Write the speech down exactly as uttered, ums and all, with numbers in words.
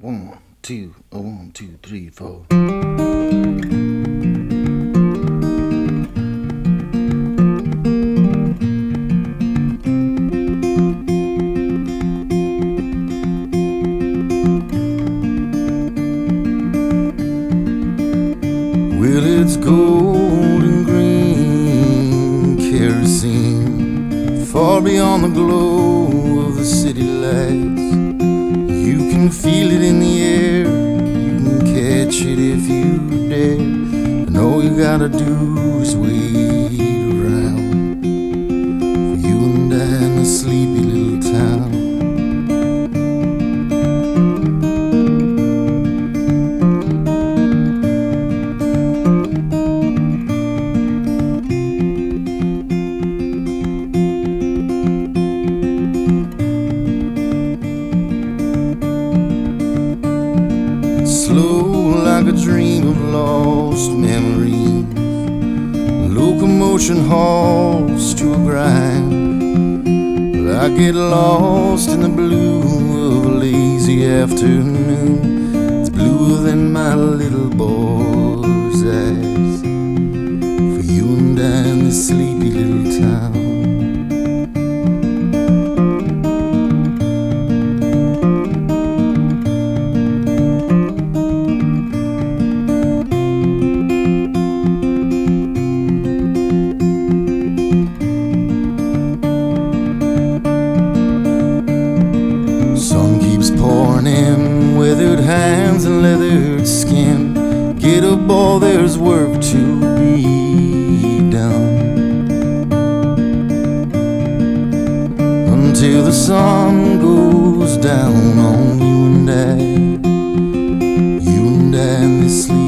One, two, a one, two, three, four. Well, it's gold and green kerosene, far beyond the glow of the city lights. You can feel it in the air, you can catch it if you dare, and all you gotta do is wait around for you and I in a sleepy little town. Slow like a dream of lost memories, locomotion halts to a grind. Well, I get lost in the blue of a lazy afternoon. It's bluer than my little boy's eyes, for you and I in this sleepy little town. Sun keeps pouring in, weathered hands and leathered skin. Get up, all there's work to be done, until the sun goes down on you and I, you and I in this sleep.